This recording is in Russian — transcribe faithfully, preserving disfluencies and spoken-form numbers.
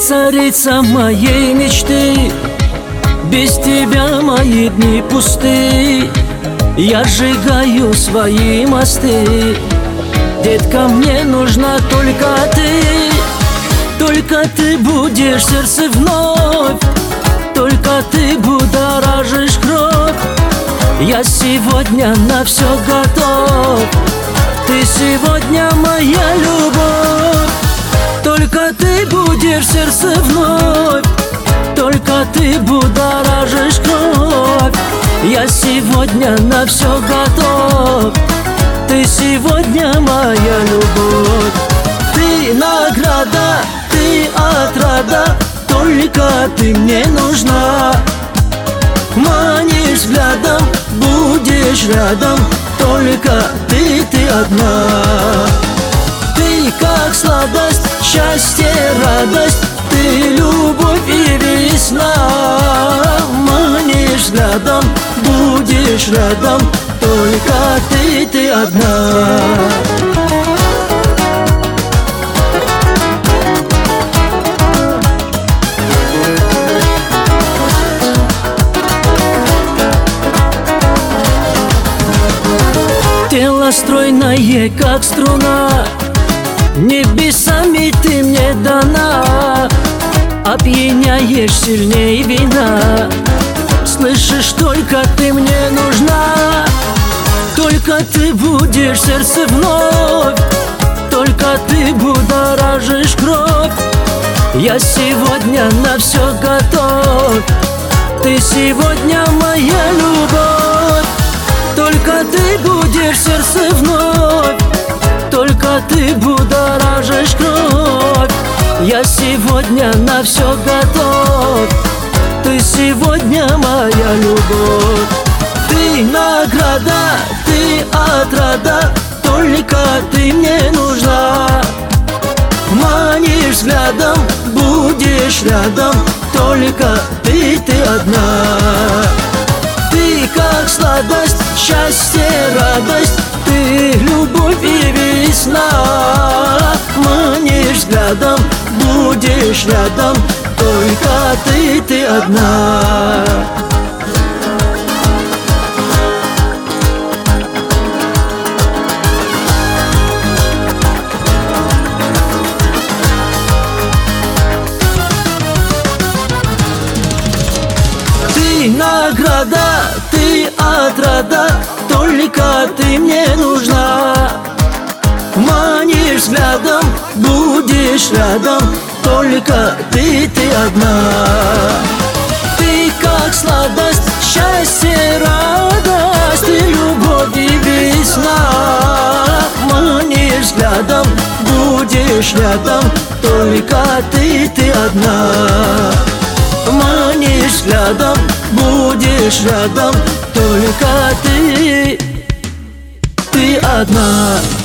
царица моей мечты, без тебя мои дни пусты. Я сжигаю свои мосты. Детка, мне нужна только ты. Только ты будешь сердце вновь, только ты будоражишь кровь. Я сегодня на все готов. Ты сегодня моя любовь. Только ты будешь сердце вновь, только ты будоражишь кровь. Я сегодня на все готов. Ты сегодня моя любовь. Ты награда, ты отрада, только ты мне нужна. Манишь взглядом, будешь рядом, только ты, ты одна. Ты как сладость, счастье, радость, ты любовь и весна. Манишь взглядом, будешь рядом, только ты, ты одна. Тело стройное, как струна, небесами ты мне дана. Опьяняешь сильней вина. Слышишь, только ты мне нужна. Только ты будешь сердце вновь, только ты будоражишь кровь. Я сегодня на все готов. Ты сегодня моя любовь. Только ты будешь сердце вновь, только ты будоражишь кровь. Я сегодня на все готов. Ты сегодня моя любовь. Ты награда, ты отрада, только ты мне нужна. Манишь взглядом, будешь рядом, только ты, ты одна. Ты как сладость, счастье, радость, ты любовь и весна. Манишь взглядом, будешь рядом, только ты, ты одна. Ты награда, ты отрада, только ты мне нужна. Манишь взглядом, будешь рядом, только ты, ты одна. Ты как сладость, счастье, радость, ты любовь и весна. Манишь взглядом, будешь рядом, только ты, ты одна. Манишь взглядом, будешь рядом, только ты, ты одна.